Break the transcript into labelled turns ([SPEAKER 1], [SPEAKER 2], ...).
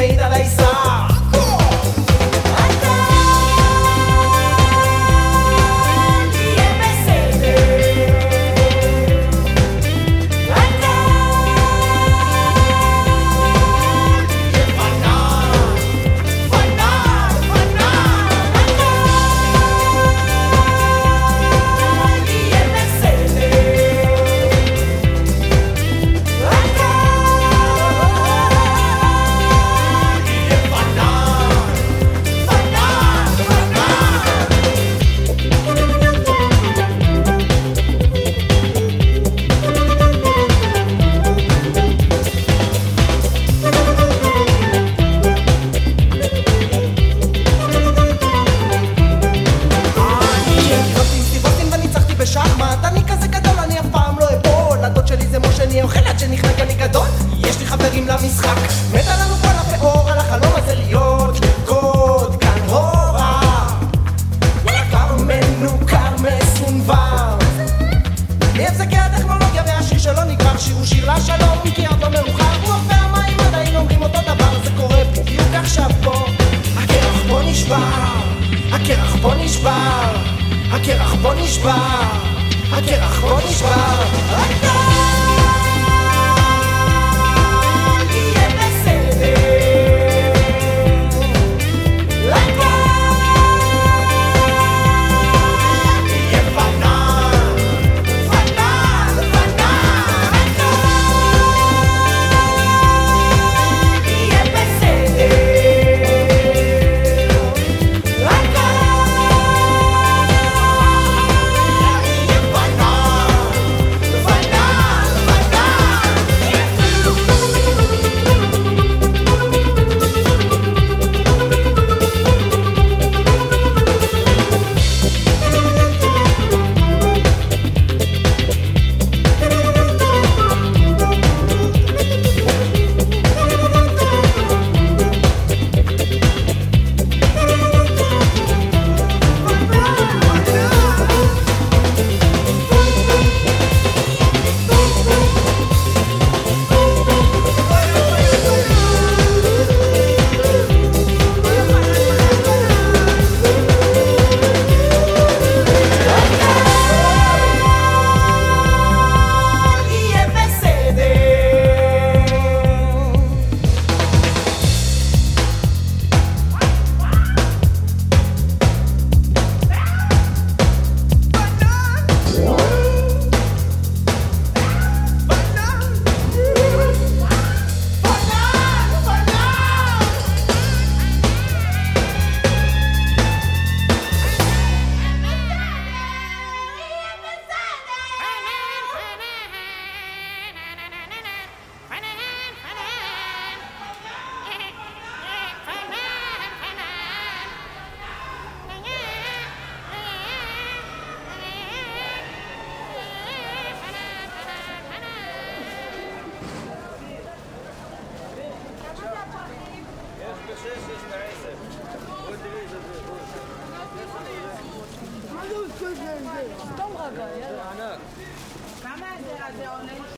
[SPEAKER 1] מעיד על הישרדות.
[SPEAKER 2] בשחמט, אני כזה גדול, אני אף פעם לא אפול. הדוד שלי זה משה, אני אוכל עד שנחנק אני גדול. יש לי חברים למשחק, מתה לנו כל הפאור על החלום הזה להיות לרקוד כאן הורה. יקר מנוכר מסונבר, מייצגי הטכנולוגיה והשיר שלא נגמר. שיר הוא שיר לשלום, כי עוד לא מאוחר. רוח והמים עדיין אומרים אותו דבר, זה קורה בדיוק עכשיו פה. הקרח פה נשבר, הקרח פה נשבר, הקרח פה נשבר, הקרח פה נשבר.
[SPEAKER 3] כמה זה עולה?